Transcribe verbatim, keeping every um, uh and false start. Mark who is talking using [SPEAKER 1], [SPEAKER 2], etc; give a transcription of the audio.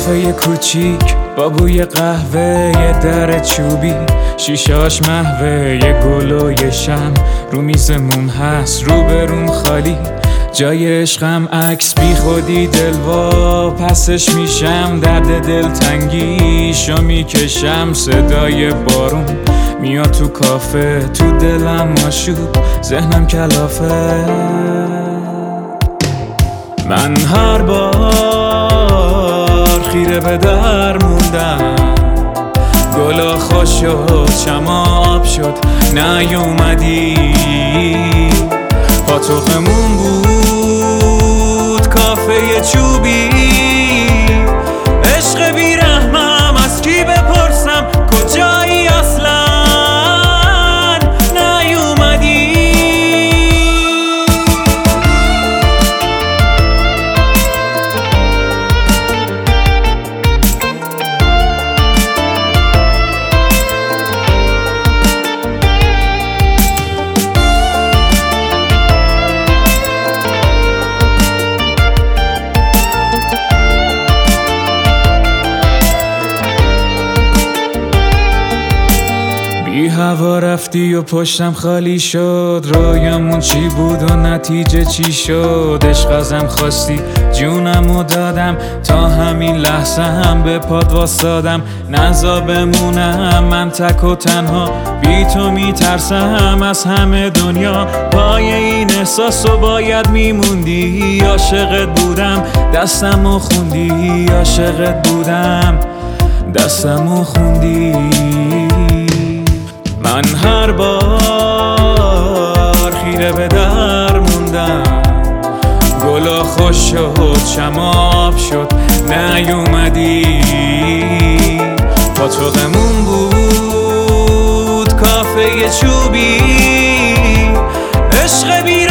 [SPEAKER 1] کافه کوچیک با بوی قهوه، یه در چوبی شیشاش محوه، یه گل و یه شم رو میزمون هست، رو بروم خالی جای عشقم عکس بی خودی دلوا پسش میشم، درد دلتنگیشو میکشم، صدای بارون میاد تو کافه، تو دلم آشوب ذهنم کلافه. من هر بار خیره به در موندم، گلا خوش شد شما آب شد نیومدی، پاتوقمون بود کافه چوبی، عشق بیرحمم از کی بپرسم کجایی اصلا نیومدی. بی هوا رفتی و پشتم خالی شد، رویامون چی بود و نتیجه چی شد، عشق ازم خواستی جونمو دادم، تا همین لحظه هم به پاد واسادم، نزا بمونم من تک و تنها، بی تو میترسم از همه دنیا، پای این احساسو باید میموندی، عاشقت بودم دستمو خوندی، عاشقت بودم دستمو خوندی. من هر بار خیره به در موندم، گلا خوش شد شما آب شد نیومدی، پاتوقمون بود کافه چوبی، عشق بی